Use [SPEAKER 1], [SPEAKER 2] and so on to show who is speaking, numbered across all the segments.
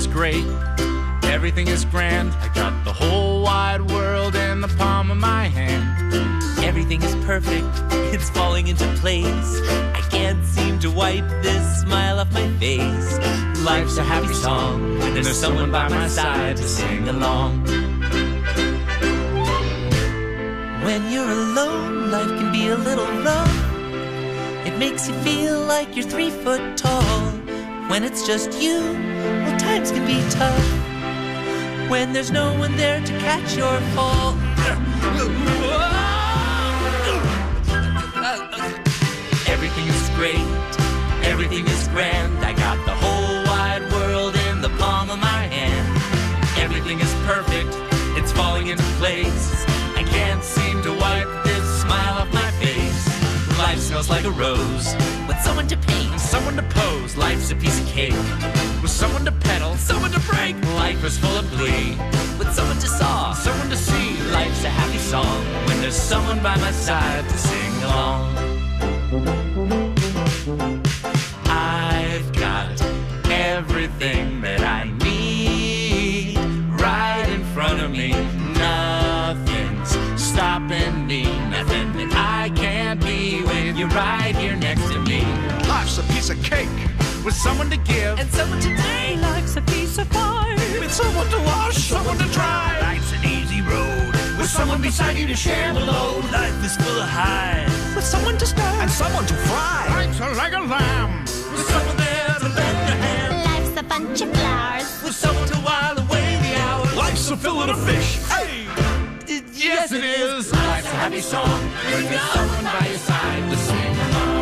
[SPEAKER 1] is great. Everything is grand. I got the whole wide world in the palm of my hand.
[SPEAKER 2] Everything is perfect. It's falling into place. I can't seem to wipe this smile off my face. Life's a happy song when there's someone by my side to sing along. When you're alone, life can be a little rough. It makes you feel like you're 3 foot tall. When it's just you, well, times can be tough. When there's no one there to catch your fall. Everything is great, everything is grand. I got the whole wide world in the palm of my hand. Everything is perfect, it's falling into place. I can't seem to wipe this smile off my face. Life smells like a rose, with someone to paint,
[SPEAKER 1] Someone to pose.
[SPEAKER 2] life's a piece of cake,
[SPEAKER 1] With someone to pedal.
[SPEAKER 2] someone to break.
[SPEAKER 1] Life is full of glee.
[SPEAKER 2] With someone to saw,
[SPEAKER 1] Someone to see.
[SPEAKER 2] life's a happy song when there's someone by my side to sing along.
[SPEAKER 1] I've got everything that I need right in front of me. Nothing's stopping me. Nothing that I can't be with you right here next to me. Life's a piece of cake with someone to give.
[SPEAKER 2] And someone to take.
[SPEAKER 3] Life's a piece of pie
[SPEAKER 1] With someone to wash, someone to dry.
[SPEAKER 2] Life's an easy road
[SPEAKER 1] With someone beside you to share the load.
[SPEAKER 2] Life is full of highs
[SPEAKER 3] with someone to stir
[SPEAKER 1] And someone to fry. Life's like a lamb. With someone there to lend a hand.
[SPEAKER 4] Life's a bunch of flowers.
[SPEAKER 2] with someone to while away the hours.
[SPEAKER 1] Life's a fillet of fish. Hey! Yes, it is. Life's a happy song. When there's someone by your side to sing along.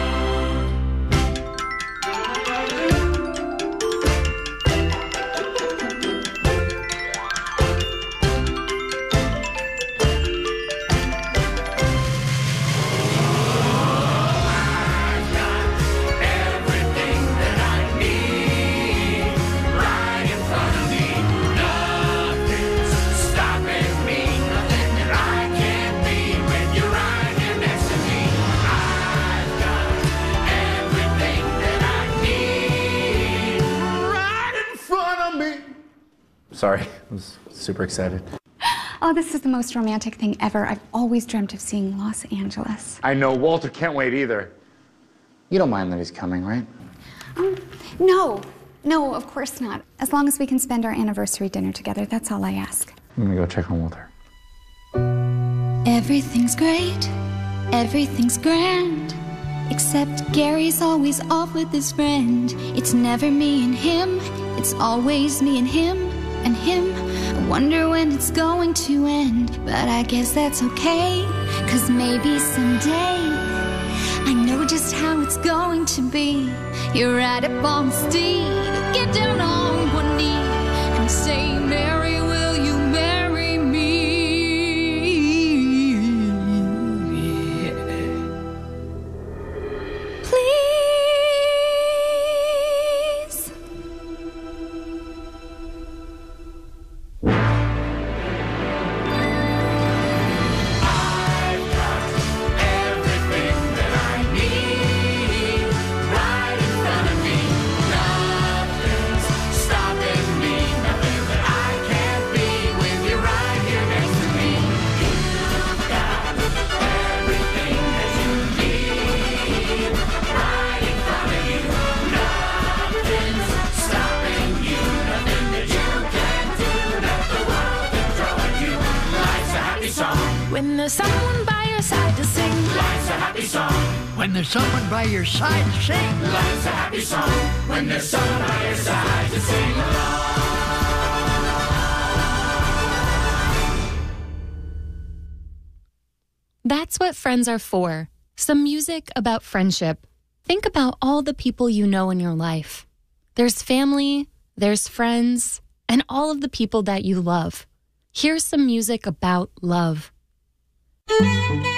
[SPEAKER 1] I've got everything that I need right in front of me. Nothing's stopping me. Nothing that I can't be when you're right here next to me. I've got everything that I need right in front of me.
[SPEAKER 5] Sorry, I was super excited.
[SPEAKER 6] Oh, this is the most romantic thing ever. I've always dreamt of seeing Los Angeles.
[SPEAKER 5] I know, Walter can't wait either. You don't mind that he's coming, right?
[SPEAKER 6] No, of course not. As long as we can spend our anniversary dinner together, that's all I ask.
[SPEAKER 5] I'm gonna go check on Walter.
[SPEAKER 4] Everything's great, everything's grand. Except Gary's always off with his friend. It's never me and him, it's always me and him and him. I wonder when it's going to end, but I guess that's okay, 'cause maybe someday I know just how it's going to be. You're right up on the steed, get down on one knee and say, Mary, will you marry me? Please.
[SPEAKER 1] I've got everything that I need right in front of me. Nothing's stopping me. Nothing that I can't be with you right here next to me. You've got everything that you need right in front of you. Nothing's stopping you. Nothing that you can't do that the world can throw at you. Life's a happy song.
[SPEAKER 3] when there's someone by your side to sing.
[SPEAKER 1] Life's a happy song.
[SPEAKER 7] When there's someone by your side to sing.
[SPEAKER 1] Life's a happy song. When there's someone by your side to sing along.
[SPEAKER 8] That's what friends are for. Some music about friendship. Think about all the people you know in your life. There's family, there's friends, and all of the people that you love. Here's some music about love.